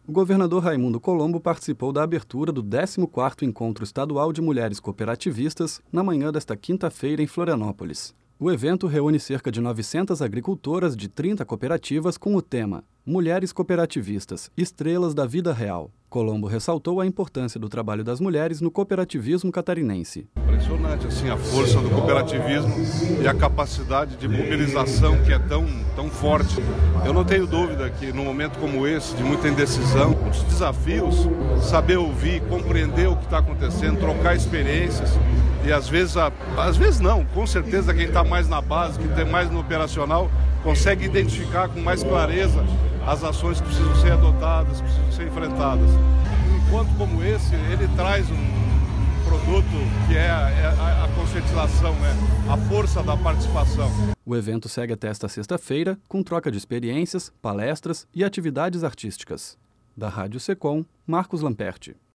O governador Raimundo Colombo participou da abertura do 14º Encontro Estadual de Mulheres Cooperativistas na manhã desta quinta-feira em Florianópolis. O evento reúne cerca de 900 agricultoras de 30 cooperativas com o tema Mulheres Cooperativistas, Estrelas da Vida Real. Colombo ressaltou a importância do trabalho das mulheres no cooperativismo catarinense. Impressionante assim, a força do cooperativismo e a capacidade de mobilização que é tão forte. Eu não tenho dúvida que num momento como esse, de muita indecisão, muitos desafios, saber ouvir, compreender o que está acontecendo, trocar experiências e às vezes não, com certeza quem está mais na base, que tem mais no operacional, consegue identificar com mais clareza as ações que precisam ser adotadas, precisam ser enfrentadas. Um encontro como esse, ele traz um produto que é a conscientização, né? A força da participação. O evento segue até esta sexta-feira, com troca de experiências, palestras e atividades artísticas. Da Rádio Secom, Marcos Lamperti.